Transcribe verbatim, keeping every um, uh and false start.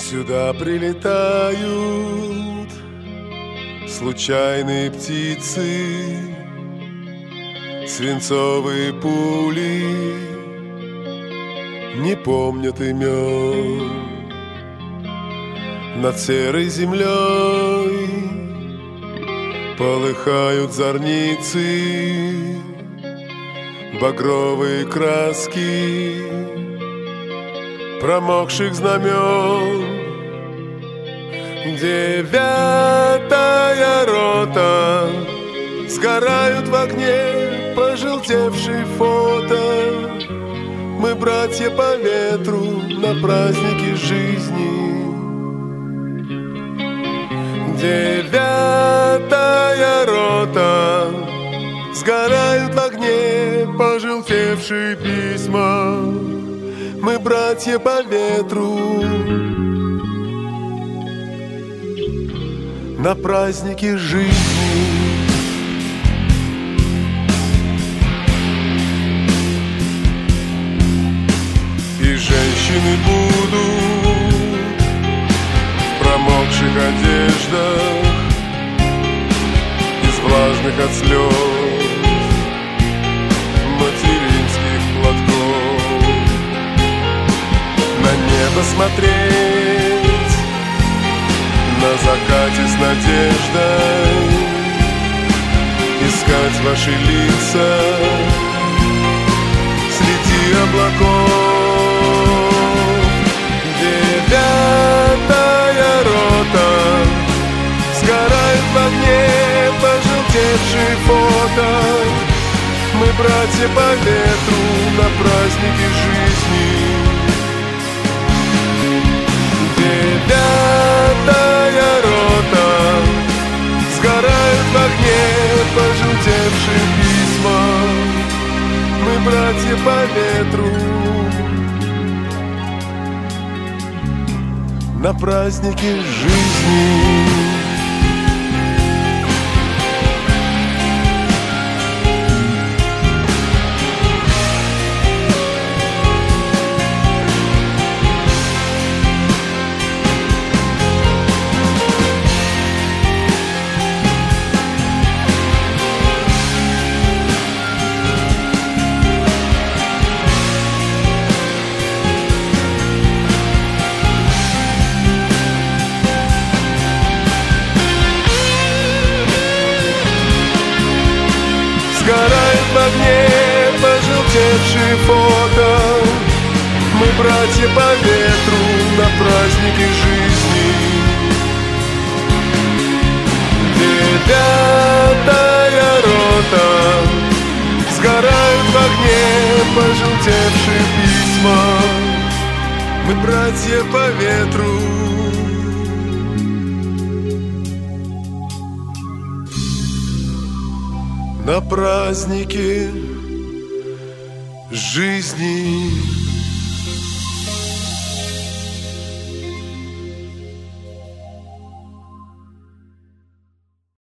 Сюда прилетают случайные птицы, свинцовые пули не помнят имен. Над серой землей полыхают зорницы, багровые краски промокших знамен. Девятая рота сгорают в огне пожелтевшие фото. Мы братья по ветру на празднике жизни. Девятая рота сгорают в огне пожелтевшие письма. Мы братья по ветру на празднике жизни. И женщины будут в промокших одеждах, из влажных от слез материнских платков. На небо смотреть, на закате с надеждой, искать ваши лица среди облаков. Девятая рота сгорает в огне пожелтевшие фото. Мы братья по ветру на празднике жизни. Девятая рота сгорают в огне пожелтевшие письма. Мы братья по ветру на празднике жизни. Сгорает в огне пожелтевшие фото. Мы братья по ветру на празднике жизни. Девятая рота сгорают в огне пожелтевшие письма. Мы братья по ветру на празднике жизни.